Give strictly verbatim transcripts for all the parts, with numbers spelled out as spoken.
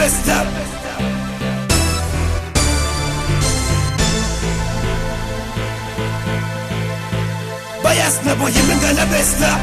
best love. Bayas na boy iminga la best love.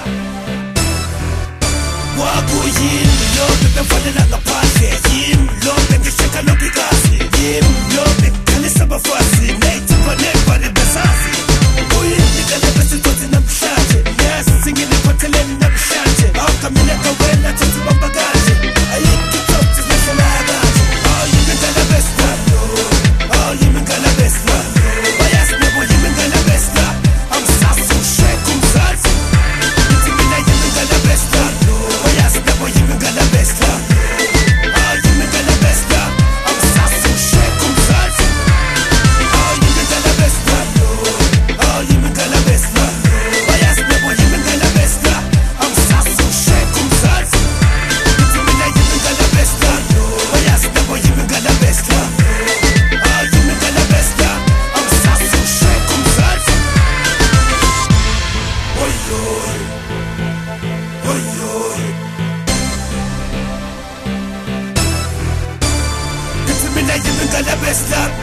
Waku yim lo pepe fale na kapase. Yim lo pepe sheka no pikasi. Yim lo pepe kani saba fasi. Neiti pa nepa de besasi. Uyi nika le besi toti na mshanje. Yes, singi ni patele na mshanje. Au kamine kawena toti bambagaje. Ayi kitoti na shana agaje. Oh, yiminga la best love. Oh, yiminga la best love. Bayas na boy yiminga la best love. I'm sasu shekum salsi. Yiminga yiminga la best love. Bayas na boy yiminga la best love. Oh, yiminga la best love. I'm sasu shekum salsi. Oh, yiminga la best love. Oh, yiminga la best love. Bayas na boy yiminga la best love. I'm sasu shekum salsi. Yiminga yiminga la best love. Bayas na boy yiminga la best love. Oh, yiminga la best love. I'm sasu shekum salsi. Oy oy, oy oy. Yiminga yiminga la best love.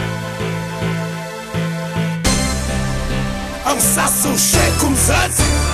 I'm sasu shekum salsi.